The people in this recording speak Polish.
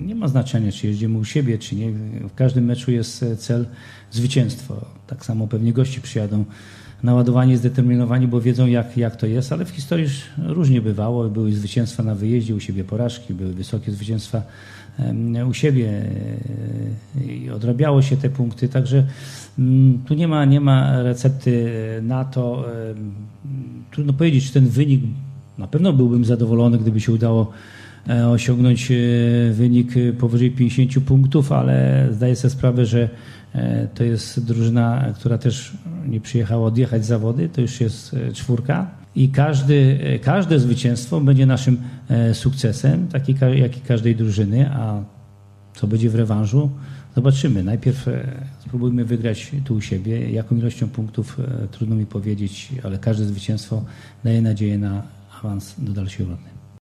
nie ma znaczenia, czy jeździmy u siebie, czy nie. W każdym meczu jest cel zwycięstwo. Tak samo pewnie gości przyjadą naładowani, zdeterminowani, bo wiedzą jak to jest, ale w historii już różnie bywało. Były zwycięstwa na wyjeździe, u siebie porażki, były wysokie zwycięstwa u siebie i odrabiało się te punkty, także tu nie ma recepty na to. Trudno powiedzieć, czy ten wynik, na pewno byłbym zadowolony, gdyby się udało osiągnąć wynik powyżej 50 punktów, ale zdaję sobie sprawę, że to jest drużyna, która też nie przyjechała odjechać zawody, to już jest 4 i każde zwycięstwo będzie naszym sukcesem, taki jak i każdej drużyny, a co będzie w rewanżu, zobaczymy. Najpierw spróbujmy wygrać tu u siebie. Jaką ilością punktów trudno mi powiedzieć, ale każde zwycięstwo daje nadzieję na awans do dalszej rundy.